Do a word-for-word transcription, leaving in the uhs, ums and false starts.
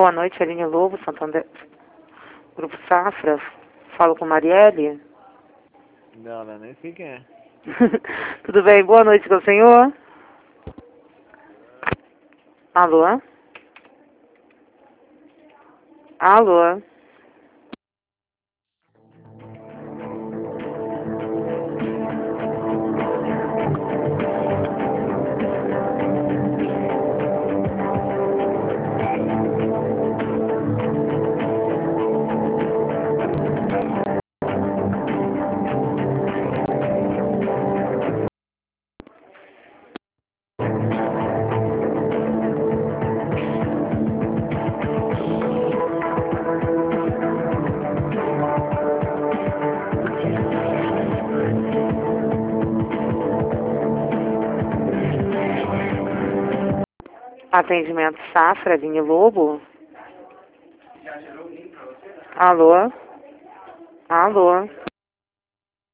Boa noite, Aline Lobo, Santander, Grupo Safra. Falo com Marielle. Não, não, nem sei quem é. Tudo bem? Boa noite com o senhor. Alô? Alô? Atendimento Safra, Aline Lobo. Alô? Alô?